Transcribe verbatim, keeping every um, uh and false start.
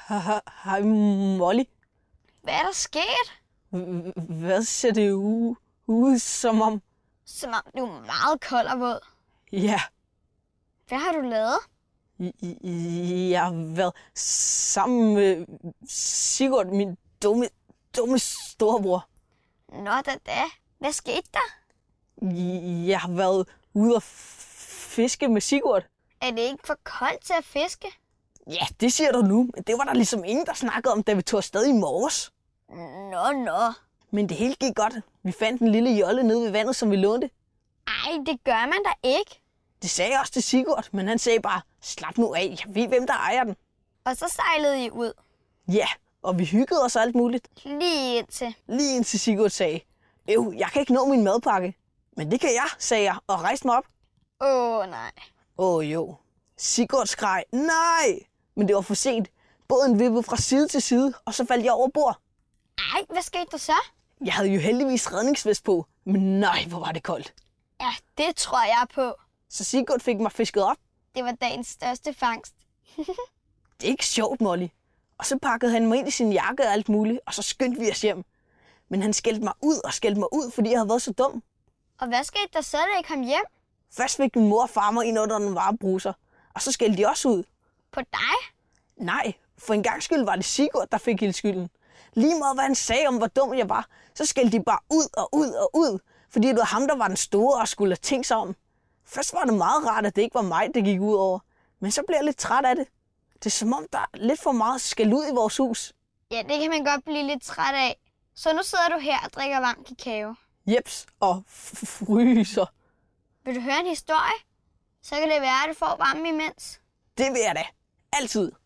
Hej, Molly. Hvad er der sket? Hvad ser det ud, ud som om? Som om du er meget kold og våd. Ja, Hvad har du lavet? jeg har været sammen med Sigurd, min dumme, dumme storebror. Nå da da. Hvad skete der? Jeg har været ude og fiske med Sigurd. Er det ikke for koldt til at fiske? Ja, det siger du nu, men det var der ligesom ingen, der snakkede om, da vi tog afsted i morges. Nå, nå. Men det hele gik godt. Vi fandt en lille jolle nede ved vandet, som vi lånte. Ej, det gør man da ikke. Det sagde jeg også til Sigurd, men han sagde bare, slap nu af, jeg ved, hvem der ejer den. Og så sejlede I ud. Ja, og vi hyggede os alt muligt. Lige indtil. Lige indtil Sigurd sagde, øv, jeg kan ikke nå min madpakke. Men det kan jeg, sagde jeg, og rejste mig op. Åh, oh, nej. Åh oh, jo. Sigurd skreg, nej! Men det var for sent. Båden vippede fra side til side, og så faldt jeg over bord. Ej, hvad skete der så? Jeg havde jo heldigvis redningsvest på, men nej, hvor var det koldt. Ja, det tror jeg på. Så Sigurd fik mig fisket op. Det var dagens største fangst. Det er ikke sjovt, Molly. Og så pakkede han mig ind i sin jakke og alt muligt, og så skyndte vi os hjem. Men han skældte mig ud og skældte mig ud, fordi jeg havde været så dum. Og hvad skete der så, da I kom hjem? Først fik min mor og far mig ind under den varme bruser, og så skældte de også ud. På dig? Nej, for en gang skyld var det Sigurd, der fik hele skylden. Lige meget hvad han sagde om, hvor dum jeg var, så skældte de bare ud og ud og ud, fordi det var ham, der var den store og skulle have tænkt sig om. Først var det meget rart, at det ikke var mig, det gik ud over, men så blev jeg lidt træt af det. Det er som om, der er lidt for meget skæld ud i vores hus. Ja, det kan man godt blive lidt træt af. Så nu sidder du her og drikker varm kakao. Jeps, og fryser. Vil du høre en historie? Så kan det være, at du får varme imens. Det vil jeg da. Altid.